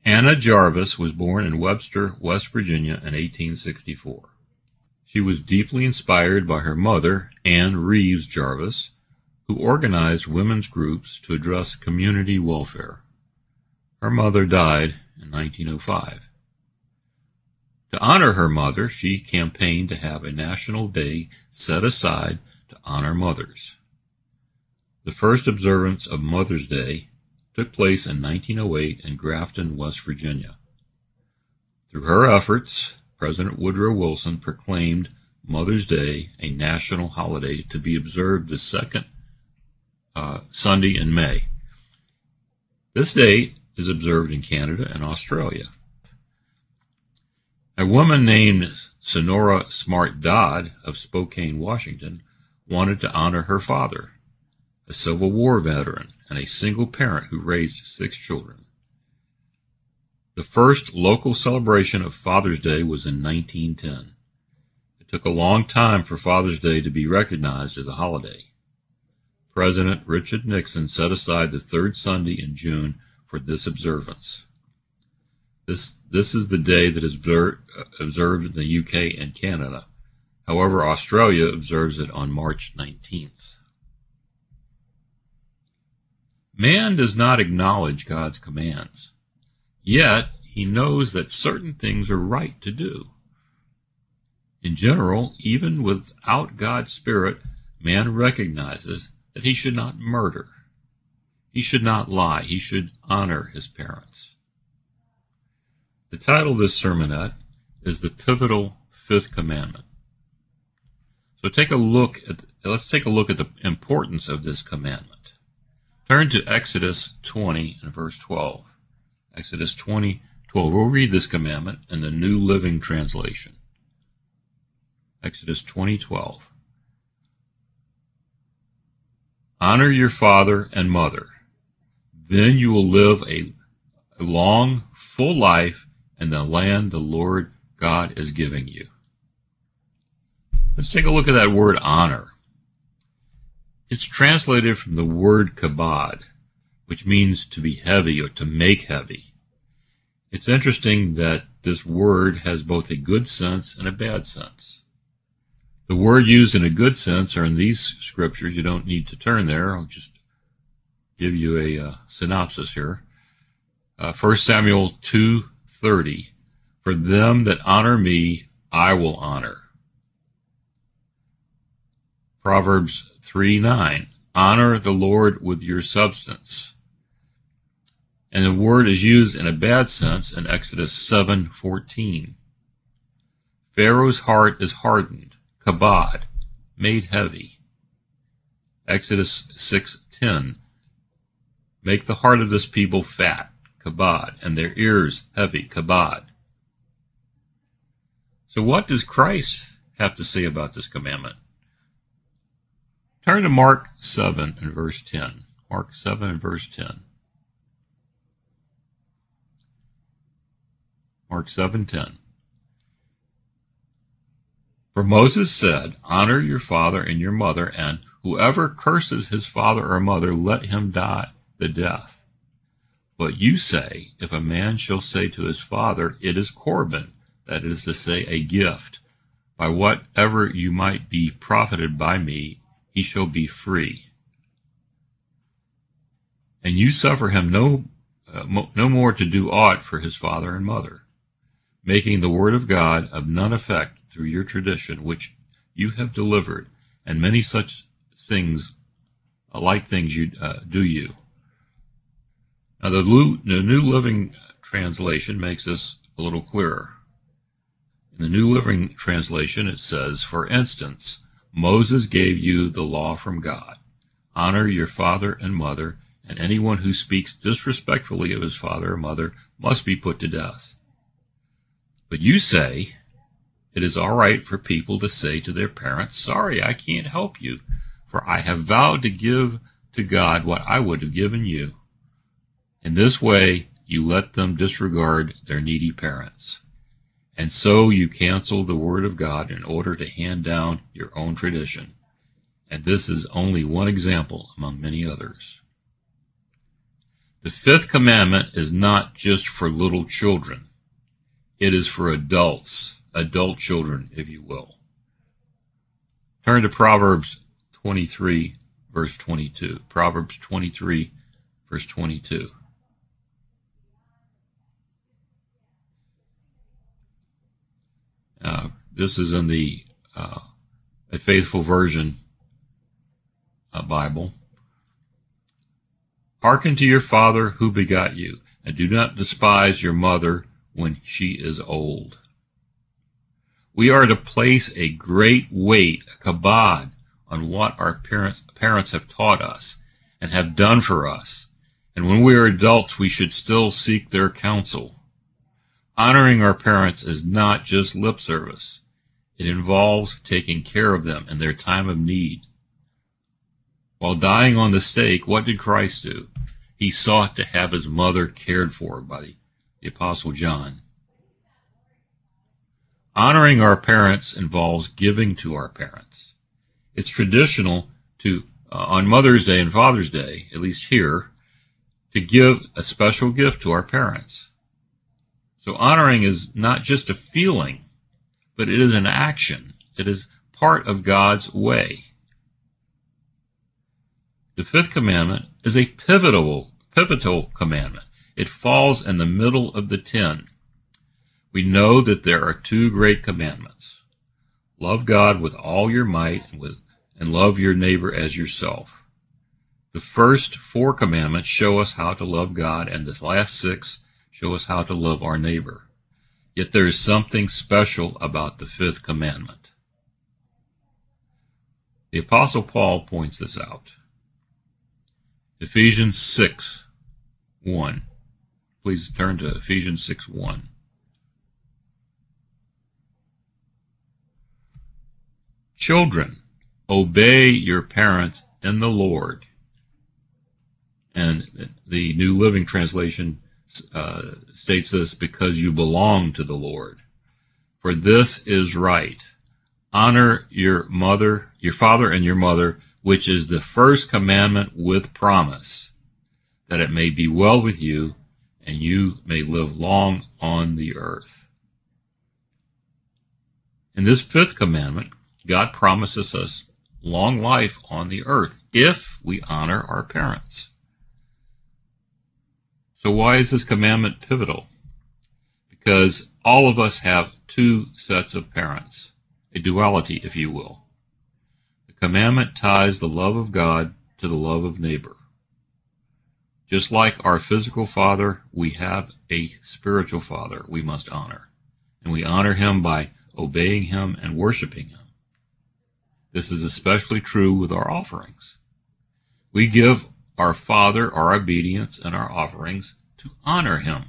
Anna Jarvis was born in Webster, West Virginia in 1864. She was deeply inspired by her mother, Ann Reeves Jarvis, who organized women's groups to address community welfare. Her mother died in 1905. To honor her mother, she campaigned to have a national day set aside to honor mothers. The first observance of Mother's Day took place in 1908 in Grafton, West Virginia. Through her efforts, President Woodrow Wilson proclaimed Mother's Day a national holiday to be observed the second Sunday in May. This date is observed in Canada and Australia. A woman named Sonora Smart Dodd of Spokane, Washington, wanted to honor her father, a Civil War veteran and a single parent who raised 6 children. The first local celebration of Father's Day was in 1910. It took a long time for Father's Day to be recognized as a holiday. President Richard Nixon set aside the third Sunday in June for this observance. This is the day that is observed in the UK and Canada. However, Australia observes it on March 19th. Man does not acknowledge God's commands, yet he knows that certain things are right to do. In general, even without God's Spirit, man recognizes that he should not murder. He should not lie. He should honor his parents. The title of this sermonette is the pivotal fifth commandment. So let's take a look at the importance of this commandment. Turn to Exodus 20 and verse 12. Exodus 20:12. We'll read this commandment in the New Living Translation. Exodus 20:12. Honor your father and mother. Then you will live a long, full life in the land the Lord God is giving you. Let's take a look at that word honor. It's translated from the word kabod, which means to be heavy or to make heavy. It's interesting that this word has both a good sense and a bad sense. The word used in a good sense are in these scriptures. You don't need to turn there. I'll just give you a synopsis here. 1 Samuel 2:30. For them that honor me, I will honor. Proverbs 3:9. Honor the Lord with your substance. And the word is used in a bad sense in Exodus 7:14. Pharaoh's heart is hardened, kabod, made heavy. Exodus 6:10. Make the heart of this people fat, kabod, and their ears heavy, kabod. So what does Christ have to say about this commandment? Turn to Mark 7 and verse 10. Mark 7 and verse 10. Mark 7:10. For Moses said, honor your father and your mother, and whoever curses his father or mother, let him die the death. But you say, if a man shall say to his father, it is Corban, that is to say, a gift, by whatever you might be profited by me, he shall be free. And you suffer him no more to do aught for his father and mother, making the word of God of none effect through your tradition, which you have delivered, and many such things, like things you do you. Now the New Living Translation makes this a little clearer. In the New Living Translation it says, for instance, Moses gave you the law from God. Honor your father and mother, and anyone who speaks disrespectfully of his father or mother must be put to death. But you say, it is all right for people to say to their parents, sorry, I can't help you, for I have vowed to give to God what I would have given you. In this way, you let them disregard their needy parents. And so you cancel the word of God in order to hand down your own tradition. And this is only one example among many others. The fifth commandment is not just for little children. It is for adults, adult children, if you will. Turn to Proverbs 23, verse 22. Proverbs 23, verse 22. This is in the A Faithful Version Bible. Hearken to your father who begot you, and do not despise your mother when she is old. We are to place a great weight, a kabod, on what our parents have taught us and have done for us. And when we are adults, we should still seek their counsel. Honoring our parents is not just lip service. It involves taking care of them in their time of need. While dying on the stake, what did Christ do? He sought to have his mother cared for by the Apostle John. Honoring our parents involves giving to our parents. It's traditional to, on Mother's Day and Father's Day, at least here, to give a special gift to our parents. So honoring is not just a feeling, but it is an action. It is part of God's way. The fifth commandment is a pivotal commandment. It falls in the middle of the 10. We know that there are two great commandments. Love God with all your might and love your neighbor as yourself. The first 4 commandments show us how to love God, and the last 6 show us how to love our neighbor. Yet there is something special about the fifth commandment. The Apostle Paul points this out. Ephesians 6:1. Please turn to Ephesians 6:1. Children, obey your parents in the Lord. And the New Living Translation states this, because you belong to the Lord. For this is right. Honor your father and your mother, which is the first commandment with promise, that it may be well with you and you may live long on the earth. In this fifth commandment, God promises us long life on the earth if we honor our parents. So why is this commandment pivotal? Because all of us have 2 sets of parents, a duality, if you will. The commandment ties the love of God to the love of neighbor. Just like our physical father, we have a spiritual father we must honor. And we honor him by obeying him and worshiping him. This is especially true with our offerings. We give our Father our obedience and our offerings to honor him.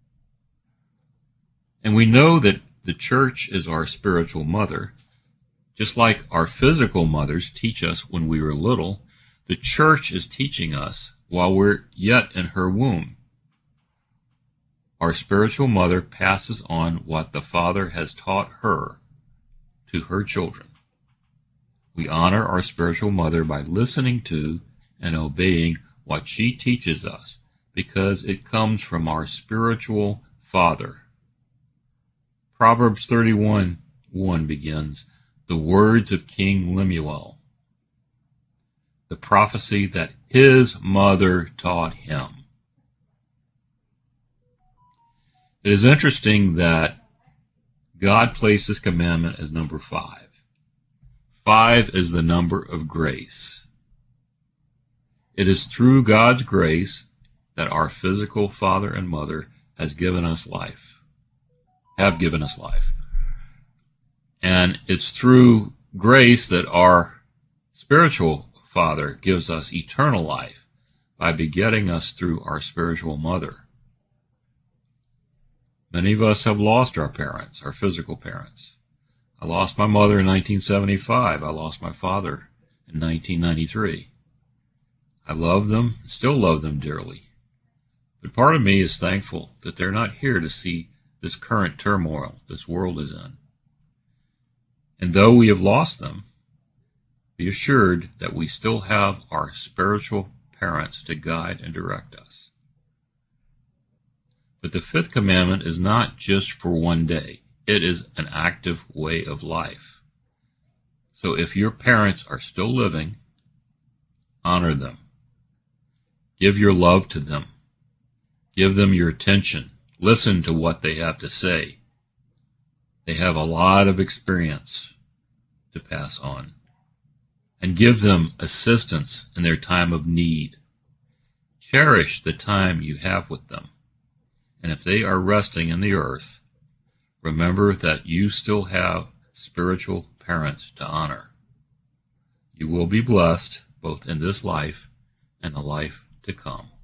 And we know that the church is our spiritual mother. Just like our physical mothers teach us when we were little, the church is teaching us while we're yet in her womb. Our spiritual mother passes on what the Father has taught her to her children. We honor our spiritual mother by listening to and obeying what she teaches us, because it comes from our spiritual father. Proverbs 31:1 begins, the words of King Lemuel, the prophecy that his mother taught him. It is interesting that God placed this commandment as number 5. 5 is the number of grace. It is through God's grace that our physical father and mother have given us life. And it's through grace that our spiritual father gives us eternal life by begetting us through our spiritual mother. Many of us have lost our parents, our physical parents. I lost my mother in 1975. I lost my father in 1993. I love them, still love them dearly. But part of me is thankful that they're not here to see this current turmoil this world is in. And though we have lost them, be assured that we still have our spiritual parents to guide and direct us. But the fifth commandment is not just for one day. It is an active way of life. So if your parents are still living, honor them. Give your love to them. Give them your attention. Listen to what they have to say. They have a lot of experience to pass on. And give them assistance in their time of need. Cherish the time you have with them. And if they are resting in the earth, remember that you still have spiritual parents to honor. You will be blessed both in this life and the life to come.